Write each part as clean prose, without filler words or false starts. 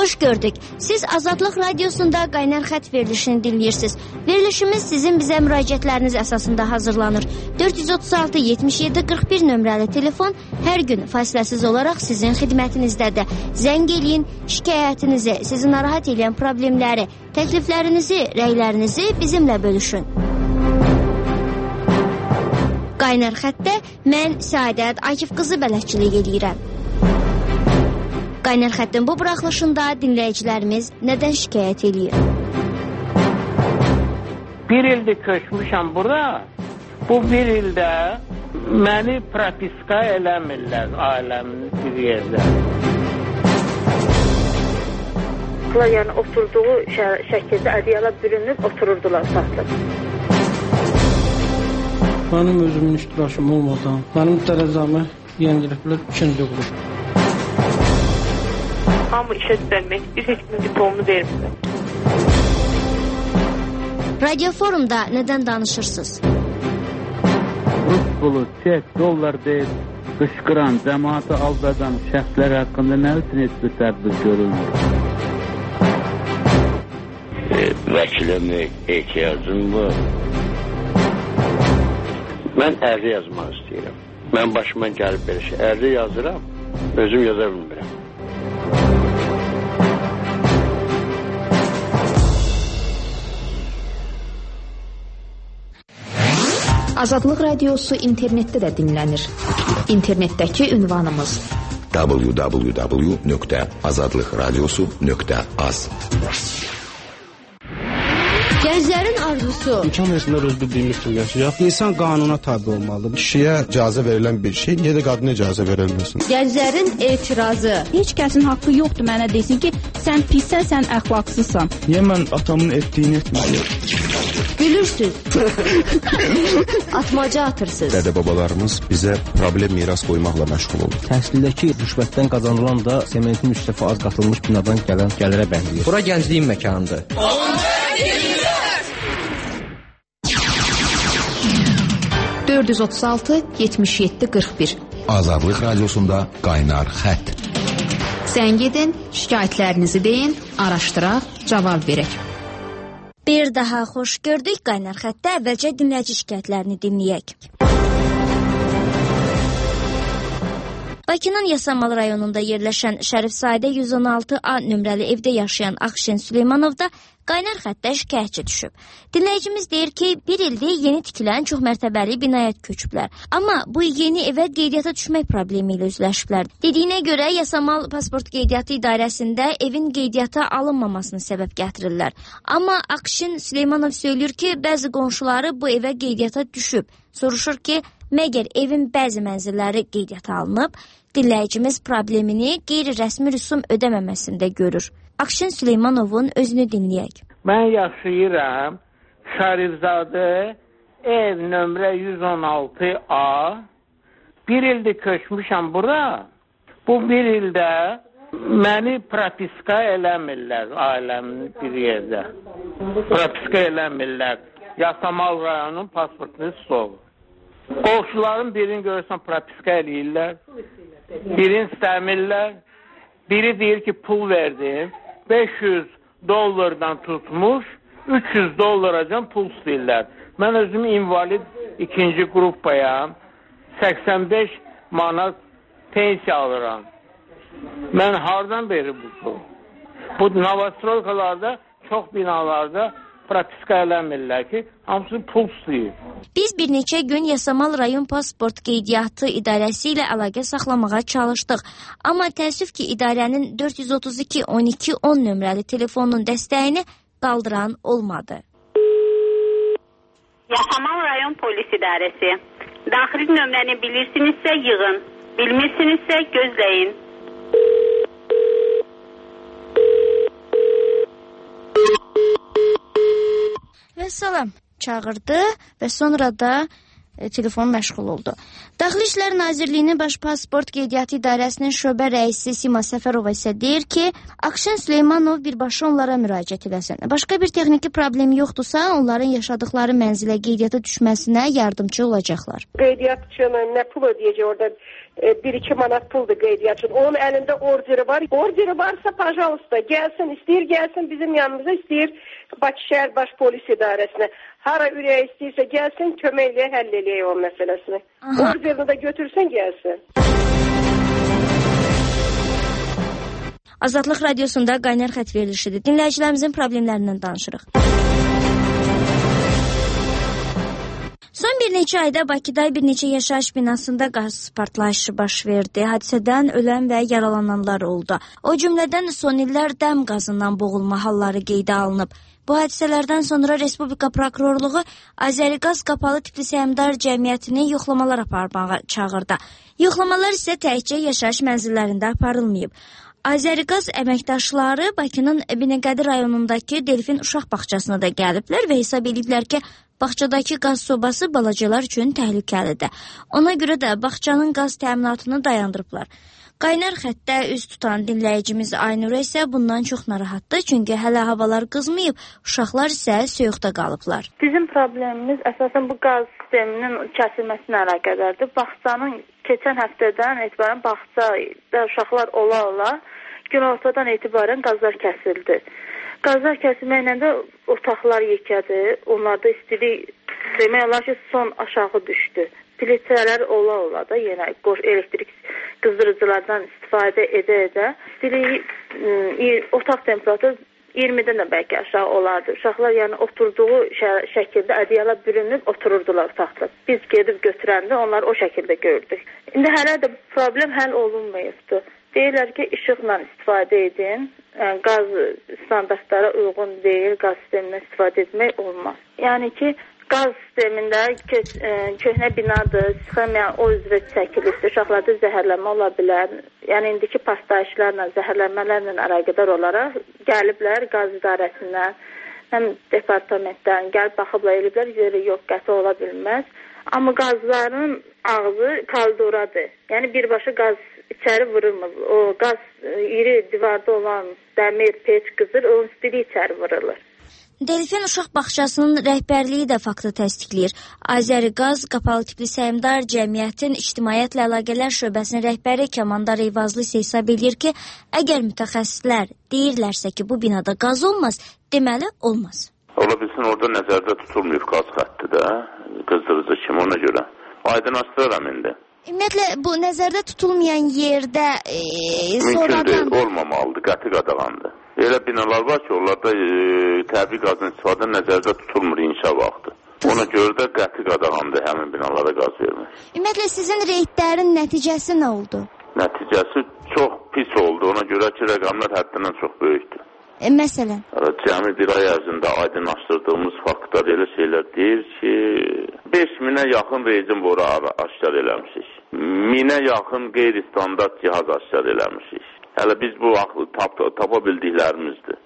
Xoş gördük. Siz Azadlıq Radiosunda Qaynar Xət verilişini dinləyirsiniz. Verilişimiz sizin bizə müraciətləriniz əsasında hazırlanır. 436-77-41 nömrəli telefon hər gün fasiləsiz olaraq sizin xidmətinizdədir. Zəng eləyin, şikayətinizi, sizi narahat edən problemləri, təkliflərinizi, rəylərinizi bizimlə bölüşün. Qaynar Xətdə mən Səadət Akif qızı bələdçilik edirəm. Qaynar Xəttin bu buraxılışında dinləyicilərimiz nədən şikayət edir? Bir ildir köçmüşəm bura. Bu bir ildə məni propiska eləmirlər ailəmin bir yerdə. Yəni oturduğu şəkildə ədyala bürünüb otururdular saxlıb. Mənim özümün iştirakım olmadan, mənim dərəcəmi yeniliblər 2-ci qrup. Hamı işə düzəlmək istəyir, heç kimin diplomunu vermirlər. Radio Forumda nədən danışırsınız? Rus pulu, çek, dollar deyil, qışqıran, cəmaatı aldadan şəxslər haqqında nə üçün heç bir tədbir görülmür? Vəkilimə ehtiyacım var. Mən ərzi yazmaq istəyirəm. Mən başıma gəlib belə şey. Ərzi yazıram, özüm yaza bilmirəm. Azadlıq Radiosu internetdə də dinlənir. İnternetdəki ünvanımız www.azadlıqradiosu.az. Gənclərin arzusu. İmkan versinlər öz bildiyimiz kimi yaşayaq. İnsan qanuna tabi olmalıdır. Kişiyə icazə verilən bir şey, niyə də qadına icazə verilməsin? Gənclərin etirazı. Heç kəsin haqqı yoxdur mənə desin ki, sən pissən, sən əxlaqsızsan. Niyə mən atamın etdiyini etməliyim? Gülürsüz. Atmaca atırsınız. Dədə-babalarımız bizə problem miras qoymaqla məşğul olur. Təhsildəki rüşvətdən qazanılan da sementin 3% az qatılmış binadan gələn gəlirə bənzəyir. Bura gəncliyin məkanıdır. 436-77-41 Azadlıq Radiosunda Qaynar Xət. Zəng edin, şikayətlərinizi deyin, araşdıraq, cavab verək. Bir daha xoş gördük. Qaynar Xətdə əvvəlcə dinləyici şikayətlərini dinləyək. Bakının Yasamal rayonunda yerləşən Şərifzadə 116A nömrəli evdə yaşayan Akşin Süleymanovda Qaynar Xətdə şikayətçi düşüb. Dinləyicimiz deyir ki, bir ildir yeni tikilən çox mərtəbəli binaya köçüblər. Amma bu yeni evə qeydiyyata düşmək problemi ilə üzləşiblər. Dediyinə görə Yasamal Pasport Qeydiyyatı İdarəsində evin qeydiyyata alınmamasını səbəb gətirirlər. Amma Akşin Süleymanov söylür ki, bəzi qonşuları bu evə qeydiyyata düşüb. Soruşur ki, məgər evin bəzi mənzilləri qeydiyyata alınıb? Dinləyicimiz problemini qeyri-rəsmi rüsum ödəməməsində görür. Akşin Süleymanovun özünü dinləyək. Mən yaşayıram Şərifzadə ev nömrə 116A. Bir ildir köçmüşəm bura. Bu bir ildə məni propiska eləmirlər ailəmin bir yerdə. Propiska eləmirlər. Yasamal rayonun pasportunu soğur. Qonşuların birini görürsən propiska eləyirlər. Birini istəmirlər. Biri deyir ki, pul verdim. $500 tutmuş, $300 pul istəyirlər. Mən özüm invalid 2-ci qrupayam. 85 manat pensiya alıram. Mən hardan beri bu pul? Bu Novostroykalarda, çox binalarda propiska eləmirlər ki, hamısı pul istəyir. Biz bir neçə gün Yasamal rayon pasport qeydiyyatı idarəsi ilə əlaqə saxlamağa çalışdıq. Amma təəssüf ki, idarənin 432-12-10 nömrəli telefonun dəstəyini qaldıran olmadı. Yasamal rayon polis idarəsi. Daxili nömrəni bilirsinizsə yığın. Bilmirsinizsə gözləyin. Və salam çağırdı və sonra da telefon məşğul oldu. Daxili İşlər Nazirliyinin Baş Pasport Qeydiyyatı İdarəsinin şöbə rəisi Sima Səfərova isə deyir ki, Akşin Süleymanov birbaşa onlara müraciət eləsin. Başqa bir texniki problemi yoxdursa, onların yaşadıkları mənzilə qeydiyyata düşməsinə yardımcı olacaqlar. Qeydiyyatçının nə pul ödəyəcək orada? 1-2 manat puldur qeydiyyatçının. Onun əlində orderi var. Orderi varsa, pajalista, gəlsin, istəyir gəlsin bizim yanımıza, istəyir Bakı şəhər baş polis idarəsinə. Hara ürəyə istəyirsə gəlsin, köməklə həll eləyək o məsələsini. Orderini də götürsün, gəlsin. Azadlıq Radiosunda Qaynar xətt verilişidir. Dinləyicilərimizin problemlərindən danışırıq. Son bir neçə ayda Bakıda bir neçə yaşayış binasında qaz partlayışı baş verdi. Hadisədən ölən və yaralananlar oldu. O cümlədən son illər dəm qazından boğulma halları qeydə alınıb. Bu hadisələrdən sonra Respublika Prokurorluğu Azəriqaz Qapalı Tipli Səhmdar Cəmiyyətini yoxlamalar aparmağa çağırdı. Yoxlamalar isə təkcə yaşayış mənzillərində aparılmayıb. Azəriqaz əməkdaşları Bakının Binəqədi rayonundakı Delfin uşaq bağçasına da gəliblər və hesab ediblər ki, bağçadakı qaz sobası balacalar üçün təhlükəlidir. Ona görə də bağçanın qaz təminatını dayandırıblar. Qaynar xəttdə üz tutan dinləyicimiz Aynura isə bundan çox narahatdır, çünki hələ havalar qızmayıb, uşaqlar isə soyuqda qalıblar. Bizim problemimiz əsasən bu qaz sisteminin kəsilməsinə əlaqədardır. Bağçanın keçən həftədən etibarən bağçada uşaqlar ola-ola günortadan etibarən qazlar kəsildi. Qazlar kəsilməklə də otaqlar yekədi, onlarda istilik demək olar ki, son aşağı düşdü. Plitələr ola-ola da yenə elektrik qızdırıcılardan istifadə edə-edə istilik otaq temperaturu 20-dən də bəlkə aşağı olardı. Uşaqlar yəni oturduğu şəkildə ədyala bürünüb otururdular otaqda. Biz gedib götürəndə onları o şəkildə gördük. İndi hələ də problem həll olunmayıbdır. Deyirlər ki, işıqla istifadə edin. Yəni, qaz standartlara uyğun deyil, qaz sistemindən istifadə etmək olmaz. Yəni ki, qaz sistemində köhnə binadır, sxemiya o üzrə çəkilirsə, uşaqlarda zəhərlənmə ola bilər. Yəni, indiki partlayışlarla, zəhərlənmələrlə əlaqədar olaraq gəliblər qaz idarəsindən, həm departamentdən gəlib baxıblar, eliblər, yeri yox, qəti ola bilməz. Amma qazların ağzı kaldoradır. Yəni, birbaşa qaz içəri vurulmur. O qaz iri divarda olan dəmir, peç qızır, onun istiliyi içəri vurulur. Delfin uşaq bağçasının rəhbərliyi də faktı təsdiqləyir. Azəriqaz Qapalı Tipli Səhmdar Cəmiyyətin İctimaiyyətlə Əlaqələr şöbəsinin rəhbəri Kəmandar Eyvazlı isə hesab edir ki, əgər mütəxəssislər deyirlərsə ki, bu binada qaz olmaz, deməli olmaz. Ola bilsin, orada nəzərdə tutulmuyor qaz xətti də, qızdırıcı kimi, ona görə. Aydınlaşdıraram indi. Ümumiyyətlə, bu nəzərdə tutulmayan yerdə mümkündür, olmamalıdır, qəti qadağandır. Elə binalar var ki, onlarda təbii qazın istifadə nəzərdə tutulmur inşa vaxtı. Ona görə də qəti qadağandır həmin binalara qaz vermək. Ümumiyyətlə, sizin reydlərin nəticəsi nə oldu? Nəticəsi çox pis oldu, ona görə ki, rəqamlar həddindən çox böyükdür. Məsələn? Cəmi bir ay ərzində aydınlaşdırdığımız faktlar elə şeylər deyir ki, 5000-ə yaxın rejim boru aşkar eləmişik. 1000-ə yaxın qeyri-standart cihaz aşkar eləmişik. Hələ biz bu tapa bildiklərimizdir.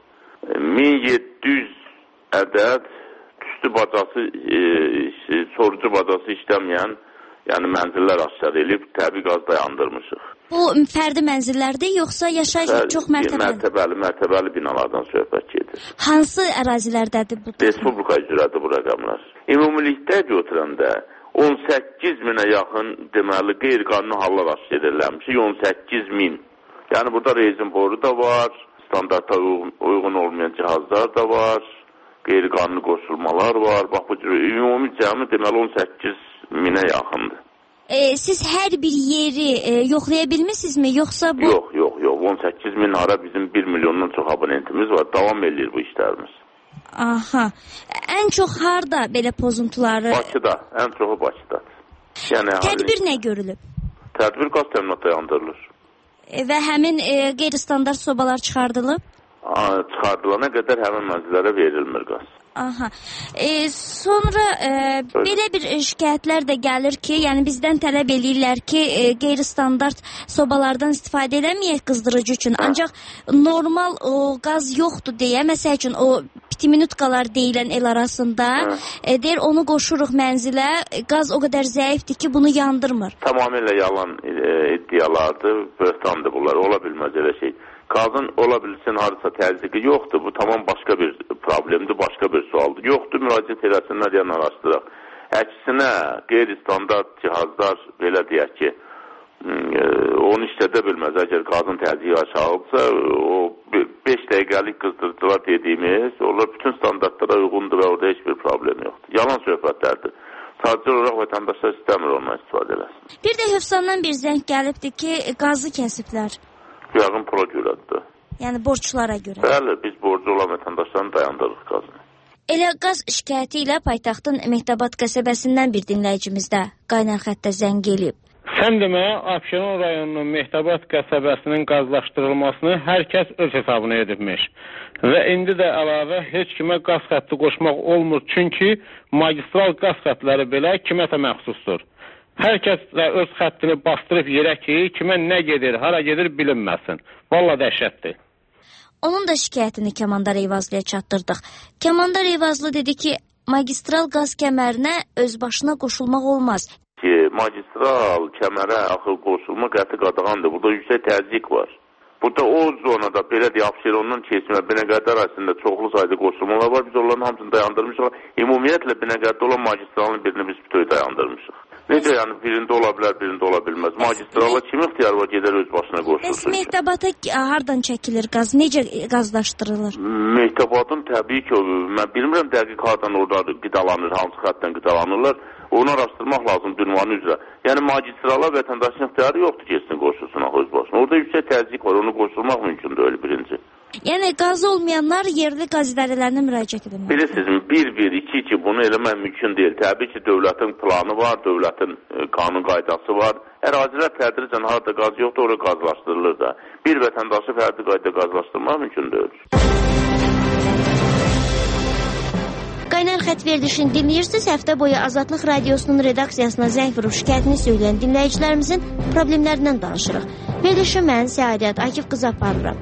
1700 ədəd tüstü bacası, sorucu bacası işləməyən, yəni mənzillər aşkar eləyib təbii qaz dayandırmışıq. Bu fərdi mənzillərdir, yoxsa yaşayış çox mərtəbəli? Mərtəbəli binalardan söhbət gedir. Hansı ərazilərdədir bu? Respublika üzrədir bu rəqəmlər. Ümumilikdə götürəndə 18.000-ə yaxın deməli qeyri-qanuni hallar aşkar edilmişik, 18.000. Yəni burada rejim boru da var, standarta uyğun olmayan cihazlar da var, qeyri-qanuni qoşulmalar var. Bax bu cür ümumi cəmi deməli 18.000-ə yaxındır. Siz hər bir yeri yoxlaya bilmirsinizmi, yoxsa bu? Yox. 18.000 ara bizim 1 milyondan çox abonentimiz var. Davam edir bu işlərimiz. Aha. Ən çox harda belə pozuntuları? Bakıda, ən çoxu Bakıdadır. Yəni, tədbir nə görülüb? Tədbir qaz təminatı dayandırılır. Və həmin qeyri-standart sobalar çıxardılıb? Çıxardılana qədər həmin mənzillərə verilmir qaz. Aha. Sonra belə bir şikayətlər də gəlir ki, yəni bizdən tələb eləyirlər ki, qeyri-standart sobalardan istifadə eləməyək qızdırıcı üçün. Ancaq normal o qaz yoxdur deyə, məsəl üçün o pятiminutka deyilən el arasında deyir onu qoşuruq mənzilə, qaz o qədər zəifdir ki, bunu yandırmır. Tamamilə yalan iddialardır, böhtandır bunlar, ola bilməz elə şey. Qazın ola bilsin harasa təzyiqi yoxdur, bu tamam başqa bir problemdir, başqa bir sualdır. Yoxdur, müraciət eləsinlər, yəni araşdıraq. Əksinə, qeyri-standart cihazlar, belə deyək ki, onu işlədə bilməz. Əgər qazın təzyiqi aşağıdırsa, o 5 dəqiqəlik qızdırıcılar dediyimiz, onlar bütün standartlara uyğundur və orada heç bir problem yoxdur. Yalan söhbətlərdir. Sadəcə olaraq vətəndaşlar istəmir ondan istifadə eləsin. Bir də Hövsandan bir zəng gəlibdir ki, qazı kəsiblər. Yağın pula görədir. Yəni borçlara görə. Bəli, biz borcu olan vətəndaşlarını dayandırırıq qazını. Elə qaz şikayəti ilə paytaxtın Mehdabad qəsəbəsindən bir dinləyicimiz də qaynar xəttə zəng eləyib. Sən demə, Abşeron rayonunun Mehdabad qəsəbəsinin qazlaşdırılmasını hər kəs öz hesabına edibmiş. Və indi də əlavə heç kimə qaz xətti qoşmaq olmur, çünki magistral qaz xətləri belə kiməsə məxsusdur. Hər kəs də öz xəttini bastırıb yerə ki, kimə nə gedir, hara gedir bilinməsin. Valla dəhşətdir. Onun da şikayətini Kəmandar Eyvazlıya çatdırdıq. Kəmandar Eyvazlı dedi ki, magistral qaz kəmərinə öz başına qoşulmaq olmaz. Magistral kəmərə axı qoşulma qəti qadağandır. Burada yüksək təzyiq var. Burada o zonada belə deyək, Abşerondan keçmə, Binəqədi arasında çoxlu sayda qoşulmalar var. Biz onların hamısını dayandırmışıq. Ümumiyyətlə Binəqədidə olan magistralın birini biz bütöv dayandırmışıq. Necə yəni birində ola bilər, birində ola bilməz. Magistrala kim ixtiyar var, gedər öz başına qoşulsun. Mehdabata hardan çəkilir qaz? Necə qazlaşdırılır? Mehdabadın təbii ki, mən bilmirəm dəqiq hardan orada qidalanır, hansı xətdən qidalanırlar. Onu araşdırmaq lazım ünvanı üzrə. Yəni magistrala vətəndaşın ixtiyarı yoxdur ki, etsin qoşulsun öz başına. Orada yüksək təzyiq var, onu qoşulmaq mümkün deyil birinci. Yəni qazı olmayanlar yerli qaz idarələrinə müraciət edilməlidir. Bilirsiniz, 1-1-2-2 bunu eləmək mümkün deyil. Təbii ki, dövlətin planı var, dövlətin qanun qaydası var. Ərazilər tədricən harada qaz yoxdur, orada qazlaşdırılır da. Bir vətəndaşı fərdi qaydada qazlaşdırmaq mümkün deyil. Qaynar xətt verilişini dinləyirsiniz. Həftə boyu Azadlıq Radiosunun redaksiyasına zəng vurub şikayətini söyləyən dinləyicilərimizin problemlərindən danışırıq. Verilişi mən Səadət Akif qızı aparıram.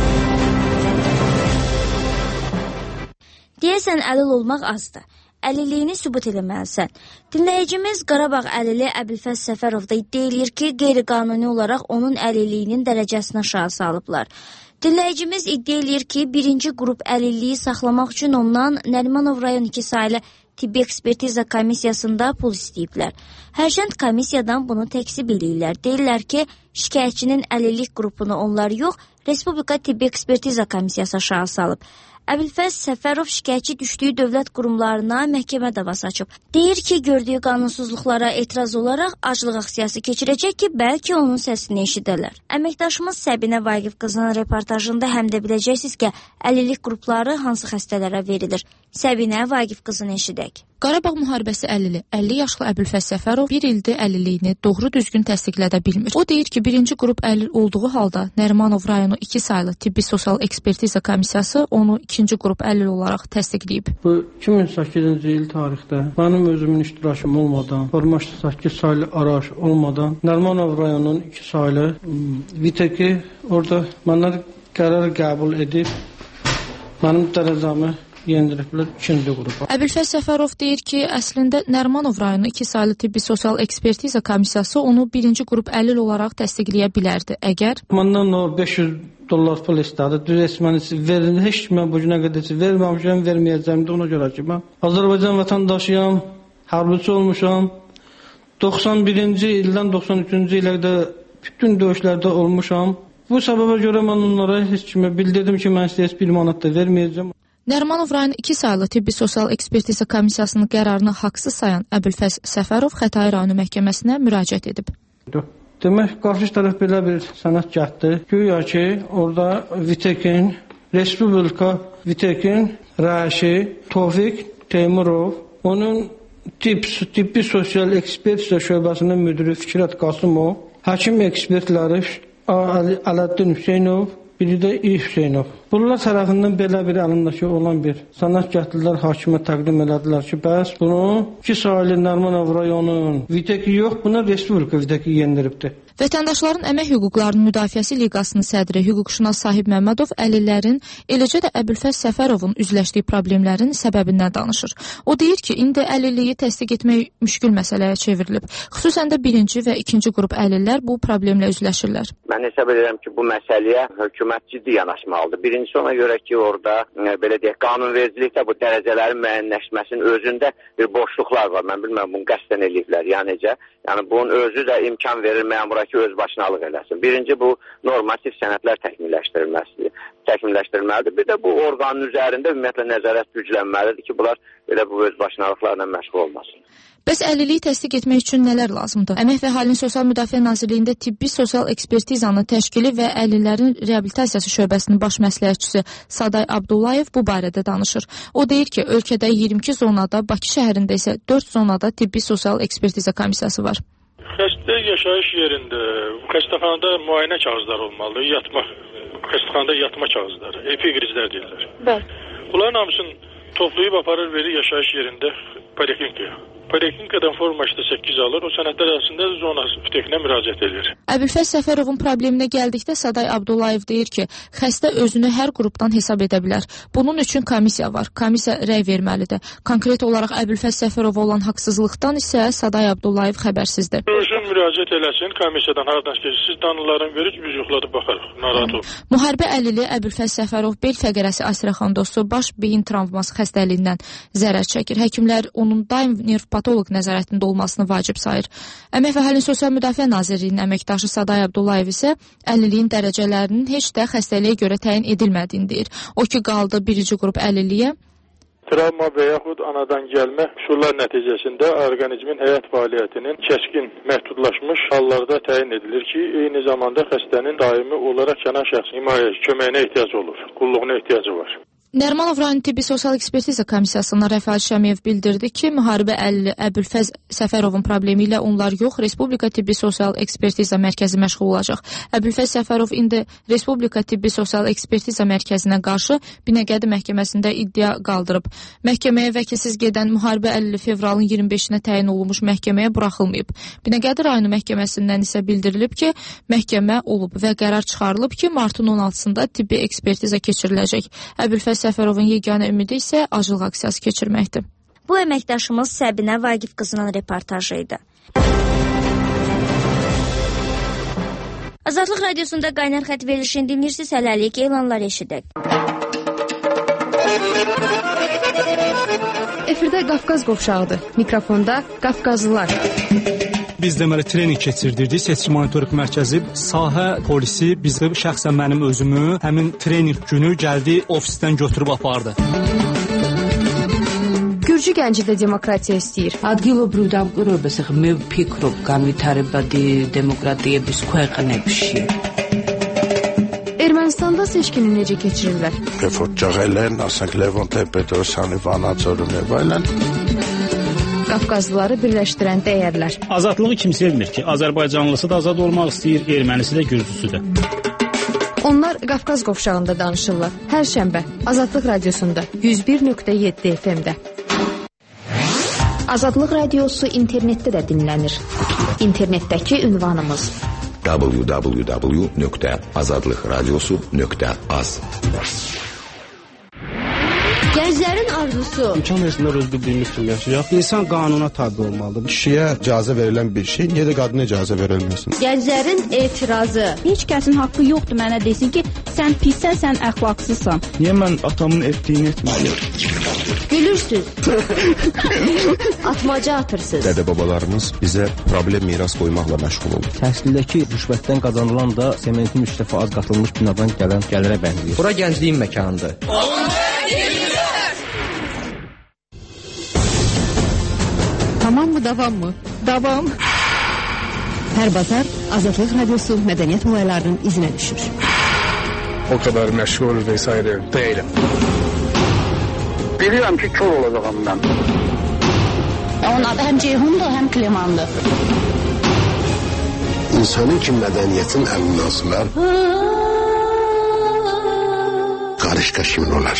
Deyəsən, əlil olmaq azdır. Əlilliyini sübut eləməlisən. Dinləyicimiz Qarabağ əlili Əbülfəz Səfərov da iddia eləyir ki, qeyri-qanuni olaraq onun əlilliyinin dərəcəsini aşağı salıblar. Dinləyicimiz iddia eləyir ki, birinci qrup əlilliyi saxlamaq üçün ondan Nərimanov rayon 2 saylı tibbi ekspertiza komissiyasında pul istəyiblər. Hərçənd komissiyadan bunu təksib eləyirlər. Deyirlər ki, şikayətçinin əlillik qrupunu onlar yox, Respublika Tibbi Ekspertiza Komissiyası aşağı salıb. Əbülfəz Səfərov şikayətçi düşdüyü dövlət qurumlarına məhkəmə davası açıb. Deyir ki, gördüyü qanunsuzluqlara etiraz olaraq aclıq aksiyası keçirəcək ki, bəlkə onun səsini eşidərlər. Əməkdaşımız Səbinə Vaqif qızının reportajında həm də biləcəksiniz ki, əlillik qrupları hansı xəstələrə verilir. Səbinə Vaqif qızını eşidək. Qarabağ müharibəsi əlili 50 yaşlı Əbülfəz Səfərov bir ildir əlilliyini doğru düzgün təsdiqlədə bilmir. O deyir ki, birinci qrup əlil olduğu halda Nərimanov rayonu 2 saylı tibbi sosial ekspertiza komissiyası onu ikinci qrup əlil olaraq təsdiqləyib. Bu 2008-ci il tarixdə mənim özümün iştirakım olmadan, formaşlı 8 saylı araç olmadan Nərimanov rayonunun 2 saylı VTK orada mənlər qərar qəbul edib mənim dərəcəmi yendiriblər 2-ci qrupa. Əbülfəz Səfərov deyir ki, əslində Nərimanov rayonu 2 saylı tibbi sosial ekspertiza komissiyası onu birinci qrup əlil olaraq təsdiqləyə bilərdi. Əgər məndən o $500 pul istədi. Düz mən verin, heç kimə bu günə qədər verməmişəm, verməyəcəm də ona görə ki, mən Azərbaycan vətəndaşıyam, hərbiçi olmuşam. 91-ci ildən 93-cü ilə də bütün döyüşlərdə olmuşam. Bu səbəbə görə mən onlara heç kimə bildirdim ki, mən sizə 1 manat da verməyəcəm. Nərimanov rayonu 2 saylı tibbi sosial ekspertiza komissiyasının qərarını haqsız sayan Əbülfəz Səfərov Xətai rayonu məhkəməsinə müraciət edib. Demək, qarşı tərəf belə bir sənəd gətdi. Güya ki, orada VTK-in, Respublika VTK-in rəisi Tofiq Teymurov, onun tibbi sosial ekspertiza şöbəsinin müdürü Fikrət Qasımov, həkim ekspertləri Ələddin Hüseynov, biri də İ. Hüseynov. Bunlar tərəfindən belə bir əlindəki olan bir sənədgahlılar hakimə təqdim elədilər ki, bəs bunu 2 saylı Nərimanov rayonunun Viteki yox, buna Respublika Viteki yendiribdir. Vətəndaşların əmək hüquqlarının müdafiəsi liqasının sədri hüquqşünas Sahib Məmmədov əlillərin, eləcə də Əbülfəz Səfərovun üzləşdiyi problemlərin səbəbindən danışır. O deyir ki, indi əlilliyi təsdiq etmək müşkül məsələyə çevrilib. Xüsusən də 1-ci və 2-ci qrup əlillər bu problemlə üzləşirlər. Mən hesab edirəm ki, bu məsələyə hökumət ciddi yanaşmalıdır. Birincisi ona görə ki, orada belə deyək, qanunvericilikdə bu dərəcələrin müəyyənləşməsinin özündə bir boşluqlar var. Mən bilməm, bunu qəsdən eləyiblər. Yəni bunun özü də imkan verir məmura ki, öz başınalıq eləsin. Birinci bu normativ sənədlər təkmilləşdirilməlidir. Bir də bu orqanın üzərində ümumiyyətlə nəzarət güclənməlidir ki, bunlar belə bu öz başınalıqlarla məşğul olmasın. Bəs əlilliyi təsdiq etmək üçün nələr lazımdır? Əmək və Əhalinin Sosial Müdafiə Nazirliyində tibbi sosial ekspertizanın təşkili və əlillərin reabilitasiyası şöbəsinin baş məsləhətçisi Saday Abdullayev bu barədə danışır. O deyir ki, ölkədə 22 zonada, Bakı şəhərində isə 4 zonada tibbi sosial ekspertiza komissiyası var. Xəstə yaşayış yerində, xəstəxanada müayinə kağızları olmalıdır, xəstəxanada yatma kağızları, epigrizlər deyirlər. Bəli. Bunların hamısını toplayıb aparır, verir yaşayış yerində poliklinikaya. Poliklinikadan forma 8 alır, o sənədlər arasında zona Vitekinə müraciət edir. Əbülfəz Səfərovun probleminə gəldikdə Saday Abdullayev deyir ki, xəstə özünü hər qrupdan hesab edə bilər. Bunun üçün komissiya var. Komissiya rəy verməlidir. Konkret olaraq Əbülfəz Səfərova olan haqsızlıqdan isə Saday Abdullayev xəbərsizdir. Görüşün müraciət eləsin, komissiyadan hardan siz danılarını verir, biz yoxladıb baxarıq. Narahat olun. Müharibə əlili Əbülfəz Səfərov bel fəqərəsi astrexandozu, baş beyin travması xəstəliyindən zərər çəkir. Həkimlər onun daim nerv patoloq nəzarətində olmasını vacib sayır. Əmək və Əhalinin Sosial Müdafiə Nazirliyinin əməkdaşı Saday Abdullayev isə əlilliyin dərəcələrinin heç də xəstəliyə görə təyin edilmədiyini deyir. O ki, qaldı 1-ci qrup əlilliyə. Travma və yaxud anadan gəlmə üsullar nəticəsində orqanizmin həyat fəaliyyətinin kəskin məhdudlaşmış hallarda təyin edilir ki, eyni zamanda xəstənin daimi olaraq kənar şəxsin himayə köməyinə ehtiyac olur, qulluğuna ehtiyacı var. Nərimanov rayon tibbi sosial ekspertiza komissiyasından Rəfəət Şəmiyev bildirdi ki, müharibə əlili Əbülfəz Səfərovun problemi ilə onlar yox, Respublika Tibbi Sosial Ekspertiza Mərkəzi məşğul olacaq. Əbülfəz Səfərov indi Respublika Tibbi Sosial Ekspertiza Mərkəzinə qarşı Binəqədi məhkəməsində iddia qaldırıb. Məhkəməyə vəkilsiz gedən müharibə əlili fevralın 25-nə təyin olunmuş məhkəməyə buraxılmayıb. Binəqədi rayonu məhkəməsindən isə bildirilib ki, məhkəmə olub və qərar çıxarılıb ki, martın 16-sında tibbi ekspertiza keçiriləcək. Əbülfəz Səfərovun yeganə ümidi isə acılıq aksiyası keçirməkdir. Bu əməkdaşımız Səbinə Vaqif qızının reportajı idi. Azadlıq Radiosunda Qaynar xətt verilişini dinləyirsiniz, hələlik elanlar eşidək. Efirdə Qafqaz qovşağıdır. Mikrofonda Qafqazlılar. Biz deməli trening keçirdirdik. Seçki monitorinq mərkəzi, sahə polisi bizi, şəxsən mənim özümü həmin trening günü gəldi, ofisdən götürüb apardı. Gürcü gənci də demokratiya istəyir. ადგილობრივ დამკვირვებელს ახლა მე ვფიქრობ განვითარებადი დემოკრატიების ქვეყნებში. Ermənistanda seçkini necə keçirirlər? Երբ ճղել են, ասենք Լևոն Տեր-Պետրոսյանի վանաձորում եւ այլն. Qafqazlıları birləşdirən dəyərlər. Azadlığı kim sevmir ki? Azərbaycanlısı da azad olmaq istəyir, ermənisi də, gürcüsü də. Onlar Qafqaz qovşağında danışırlar. Hər şənbə Azadlıq Radiosunda 101.7 FM-də. Azadlıq Radiosu internetdə də dinlənir. İnternetdəki ünvanımız www.azadlıqradiosu.az. Gənclərin arzusu. İmkan versinlər öz bildiyimiz kimi yaşayaq. İnsan qanuna tabi olmalıdır. Kişiyə icazə verilən bir şey, niyə də qadına icazə verilməsin? Gənclərin etirazı. Heç kəsin haqqı yoxdur mənə desin ki, sən pissən, sən əxlaqsızsan. Niyə mən atamın etdiyini etməliyim? Gülürsüz. Atmaca atırsınız. Dədə-babalarımız bizə problem miras qoymaqla məşğul olur. Təhsildəki rüşvətdən qazanılan da sementin 3 dəfə az qatılmış binadan gələn gəlirə bənzəyir. Bura gəncliyin məkanıdır. Tamam mı, davam mı? Davam. Hər bazar Azadlıq Radiosu mədəniyyət olaylarının izinə düşür. O kadar məşğul vesaire değilim. Bilirəm ki, kör olacağım mən. Onun adı həm Ceyhundur, həm Klemandır. İnsanın ki mədəniyyətin ən münasiblər Narışka şimdi olar.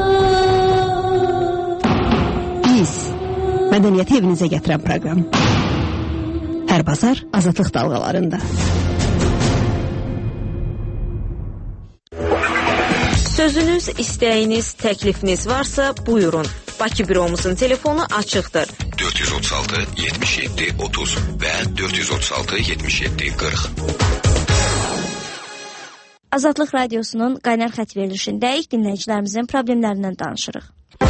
Biz mədəniyyəti evinizə gətirən proqram. Hər bazar Azadlıq dalğalarında. Sözünüz, istəyiniz, təklifiniz varsa buyurun. Bakı büromuzun telefonu açıqdır. 436 77 30 və 436 77 40. Azadlıq Radiosunun Qaynar xətt verilişindəyik, dinləyicilərimizin problemlərindən danışırıq.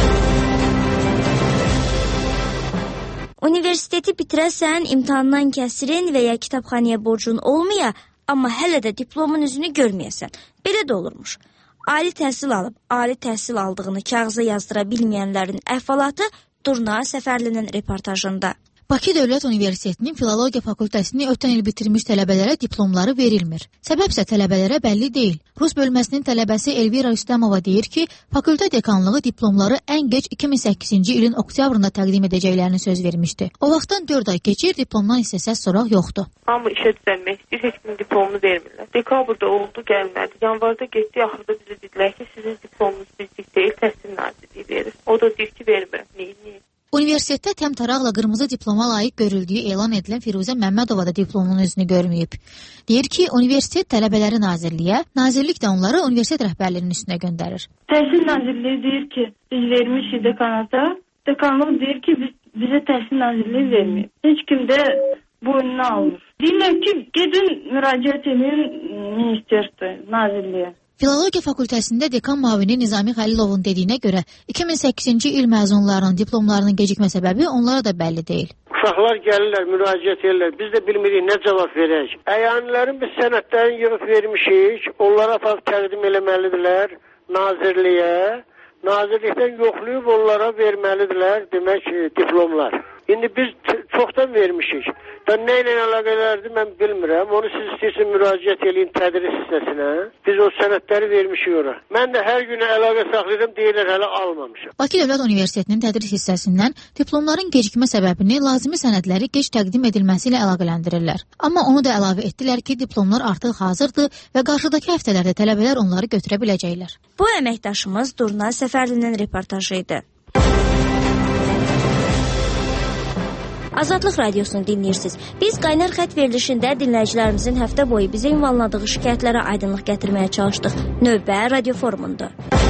Universiteti bitirəsən, imtahandan kəsirin və ya kitabxanaya borcun olmaya, amma hələ də diplomun üzünü görməyəsən. Belə də olurmuş. Ali təhsil alıb, ali təhsil aldığını kağıza yazdıra bilməyənlərin əhvalatı Durna Səfərlinin reportajında. Bakı Dövlət Universitetinin Filologiya fakültəsini ötən il bitirmiş tələbələrə diplomları verilmir. Səbəb isə tələbələrə bəlli deyil. Rus bölməsinin tələbəsi Elvira Rüstəmova deyir ki, fakültə dekanlığı diplomları ən geç 2008-ci ilin oktyabrında təqdim edəcəklərini söz vermişdi. O vaxtdan 4 ay keçir, diplomdan isə səs soraq yoxdur. Hamı işə düzəlmək istəyir, heç kimin diplomunu vermirlər. Dekabrda oldu, gəlmədi. Yanvarda getdi, axırda bizə dedilər ki, sizin diplomunuz bizlik deyil, Təhsil Nazirliyi verir. O da deyir ki, vermirəm. Niyə? Universitetdə təmtaraqla qırmızı diploma layiq görüldüyü elan edilən Firuzə Məmmədova da diplomunun üzünü görməyib. Deyir ki, universitet tələbələri nazirliyə, nazirlik də onları universitet rəhbərliyinin üstünə göndərir. Təhsil Nazirliyi deyir ki, biz vermişik dekanata, dekanlıq deyir ki, bizə Təhsil Nazirliyi verməyib. Heç kim də boynuna almır. Deyirlər ki, gedin müraciət edin ministerstvo, nazirliyə. Filologiya fakültəsində dekan müavini Nizami Xəlilovun dediyinə görə 2008-ci il məzunlarının diplomlarının gecikmə səbəbi onlara da bəlli deyil. Uşaqlar gəlirlər, müraciət edirlər. Biz də bilmirik nə cavab verək. Əyanlərin biz sənədlərini yığıb vermişik. Onlara aparıb təqdim eləməlidirlər nazirliyə. Nazirlikdən yoxlayıb onlara verməlidirlər demək diplomlar. İndi biz çoxdan vermişik. Ben neyle əlaqələrdir mən bilmirəm. Onu siz istəyirsin müraciət eləyin tədris hissəsinə. Biz o sənədləri vermişik ora. Mən də hər günə əlaqə saxlayıram, deyirlər hələ almamışam. Bakı Dövlət Universitetinin tədris hissəsindən diplomların gecikmə səbəbini lazımi sənədləri gec təqdim edilməsi ilə əlaqələndirirlər. Amma onu da əlavə etdilər ki, diplomlar artıq hazırdır və qarşıdakı həftələrdə tələbələr onları götürə biləcəklər. Bu əməkdaşımız Durna Səfərlinin reportajı idi. Azadlıq Radiosunu dinləyirsiniz. Biz Qaynar xətt verilişində dinləyicilərimizin həftə boyu bizə ünvanladığı şikayətlərə aydınlıq gətirməyə çalışdıq. Növbə radio forumunda.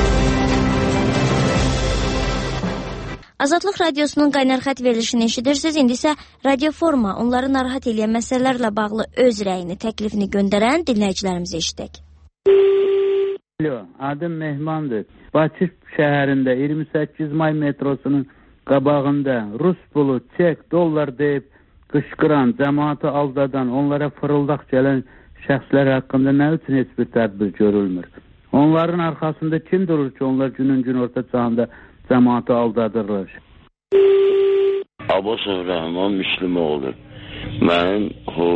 Azadlıq Radiosunun Qaynar xətt verilişini eşidirsiniz. İndi isə radio foruma onları narahat edən məsələlərlə bağlı öz rəyini, təklifini göndərən dinləyicilərimizi eşidək. Alo, adım Mehmandır. Bakı şəhərində 28 may metrosunun qabağında Rus pulu, çek, dollar deyib qışqıran, cəmaatı aldadan, onlara fırıldaq gələn şəxslər haqqında nə üçün heç bir tədbir görülmür? Onların arxasında kim durur ki, onlar günün orta çağında cəmaatı aldadırlar? Abbasov Rəhman Müslümoğlu. Mənim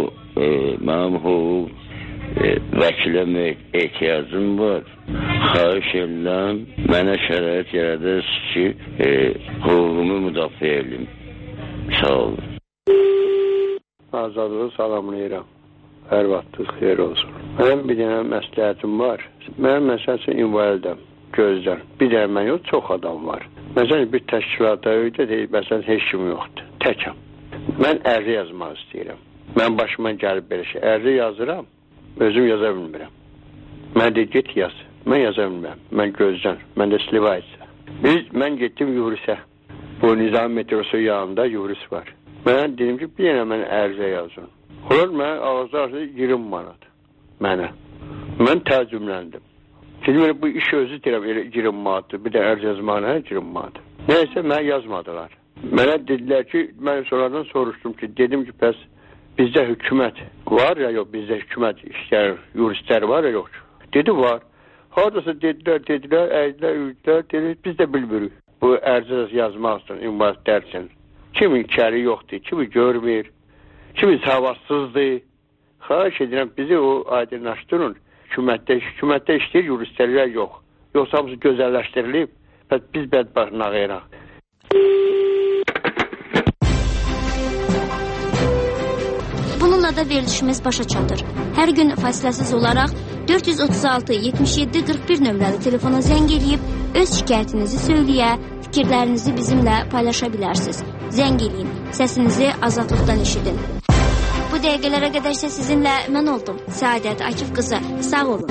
hüquq vəkilə ehtiyacım var. Xahiş edirəm, mənə şərait yaradırsınız ki, hüququmu müdafiə edeyim. Sağ olun. Azadlığı salamlayıram. Hər vaxtınız xeyir olsun. Mənim bir dənə məsləhətim var. Mənim məsələn invalidəm, gözlər. Bir dənə mən yox, çox adam var. Məsələn bir təşkilata öyrədə deyil, məsələn heç kim yoxdur. Təkəm. Mən ərzi yazmaq istəyirəm. Mən başıma gəlib belə şey. Ərzi yazıram, özüm yaza bilmirəm. Mən də get yaz. Mən yaza bilmirəm. Mən gözdən. Mən də Slivayitsə. Mən getdim Yurisə. Bu Nizam metrosu yanında Yuris var. Mən dedim ki, bir dənə mən ərizə yazın. Olur, mən ağızda 20 manat. Mənə. Mən təəccübləndim. Şimdi bu iş özü deyirəm, 20 manatdır. Bir də ərz yazmağına 20 manat. Neysə, mən yazmadılar. Mənə dedilər ki, mən sonradan soruşdum ki, dedim ki, bəs bizdə hükümət var ya yox, bizdə hükümət işlər, yuristlər var ya yox. Dedi, var. Haradasa dedilər, əyidilər, biz də bilmirik. Bu ərz yazmaq üçün, invalid dərsin. Kimin kəri yoxdur, kimi görmür, kimi savadsızdır. Xahiş edirəm, bizi o aydınlaşdırın. Hükümətdə işləyir, yuristlər yox. Yoxsa hamısı gözəlləşdirilib, biz bədbəxt nağıraq. Bununla burada verilişimiz başa çatır. Hər gün fasiləsiz olaraq 436 77 41 nömrəli telefona zəng eləyib öz şikayətinizi söyləyə, fikirlərinizi bizimlə paylaşa bilərsiniz. Zəng eləyin, səsinizi azadlıqdan eşidin. Bu dəqiqələrə qədər isə sizinlə mən oldum. Səadət Akif qızı, sağ olun.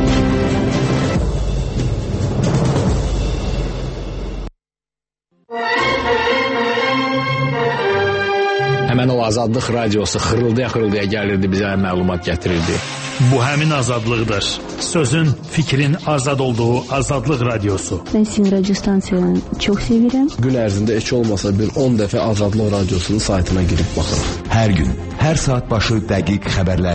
Həmən o Azadlıq radiosu xırıldaya gəlirdi, bizə məlumat gətirirdi. Bu həmin azadlıqdır. Sözün, fikrin azad olduğu Azadlıq radiosu. Mən sizin radio stansiyanı çox sevirəm. Gün ərzində heç olmasa bir 10 dəfə Azadlıq radiosunun saytına girib baxırıq. Hər gün, hər saat başı dəqiq xəbərlər